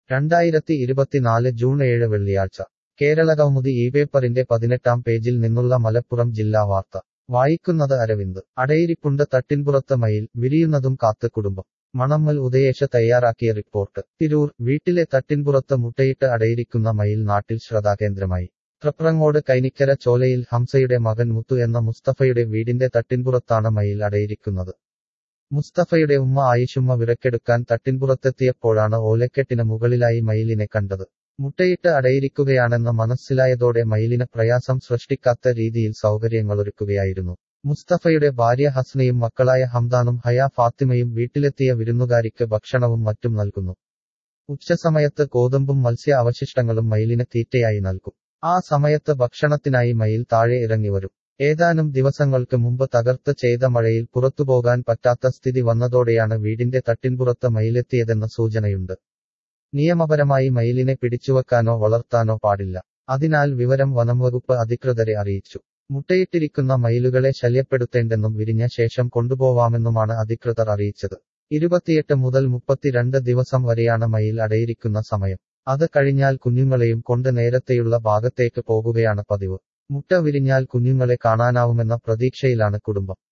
2024 June 7 വെള്ളിയാഴ്ച കേരളകൗമുദി ഈ പേപ്പറിന്റെ 18-ാം പേജിൽ നിന്നുള്ള മലപ്പുറം ജില്ലാ വാർത്ത വായിക്കുന്നത് അരവിന്ദ്. അടയിരിപ്പുണ്ട് തട്ടിൻപുറത്ത് മയിൽ, വിരിയുന്നതും കാത്ത് കുടുംബം. മണമ്മൽ ഉദയേഷ തയ്യാറാക്കിയ റിപ്പോർട്ട്. തിരൂർ. വീട്ടിലെ തട്ടിൻപുറത്ത് മുട്ടയിട്ട് അടയിരിക്കുന്ന മയിൽ നാട്ടിൽ ശ്രദ്ധാകേന്ദ്രമായി. തൃപ്രങ്ങോട് കൈനിക്കര ചോലയിൽ ഹംസയുടെ മകൻ മുത്തു എന്ന മുസ്തഫയുടെ വീടിന്റെ തട്ടിൻപുറത്താണ് മയിൽ അടയിരിക്കുന്നത്. മുസ്തഫയുടെ ഉമ്മ ആയിഷുമ്മ വിറക്കെടുക്കാൻ തട്ടിൻപുറത്തെത്തിയപ്പോഴാണ് ഓലക്കെട്ടിന് മുകളിലായി മയിലിനെ കണ്ടത്. മുട്ടയിട്ട് അടയിരിക്കുകയാണെന്ന് മനസ്സിലായതോടെ മയിലിന് പ്രയാസം സൃഷ്ടിക്കാത്ത രീതിയിൽ സൗകര്യങ്ങളൊരുക്കുകയായിരുന്നു. മുസ്തഫയുടെ ഭാര്യ ഹസ്നയും മക്കളായ ഹംദാനും ഹയ ഫാത്തിമയും വീട്ടിലെത്തിയ വിരുന്നുകാരിക്ക് ഭക്ഷണവും മറ്റും നൽകുന്നു. ഉച്ചസമയത്ത് ഗോതമ്പും മത്സ്യ അവശിഷ്ടങ്ങളും മയിലിന് തീറ്റയായി നൽകും. ആ സമയത്ത് ഭക്ഷണത്തിനായി മയിൽ താഴെ ഇറങ്ങിവരും. ഏതാനും ദിവസങ്ങൾക്ക് മുമ്പ് തകർത്ത് ചെയ്ത മഴയിൽ പുറത്തുപോകാൻ പറ്റാത്ത സ്ഥിതി വന്നതോടെയാണ് വീടിന്റെ തട്ടിൻപുറത്ത് മയിലെത്തിയതെന്ന സൂചനയുണ്ട്. നിയമപരമായി മയിലിനെ പിടിച്ചുവെക്കാനോ വളർത്താനോ പാടില്ല. അതിനാൽ വിവരം വനംവകുപ്പ് അധികൃതരെ അറിയിച്ചു. മുട്ടയിട്ടിരിക്കുന്ന മയിലുകളെ ശല്യപ്പെടുത്തേണ്ടെന്നും വിരിഞ്ഞ ശേഷം കൊണ്ടുപോവാമെന്നുമാണ് അധികൃതർ അറിയിച്ചത്. 28 മുതൽ 32 ദിവസം വരെയാണ് മയിൽ അടയിരിക്കുന്ന സമയം. അത് കഴിഞ്ഞാൽ കുഞ്ഞുങ്ങളെയും കൊണ്ട് നേരത്തെയുള്ള ഭാഗത്തേക്ക് പോകുകയാണ് പതിവ്. മുട്ട വിരിഞ്ഞാൽ കുഞ്ഞുങ്ങളെ കാണാനാവുമെന്ന പ്രതീക്ഷയിലാണ് കുടുംബം.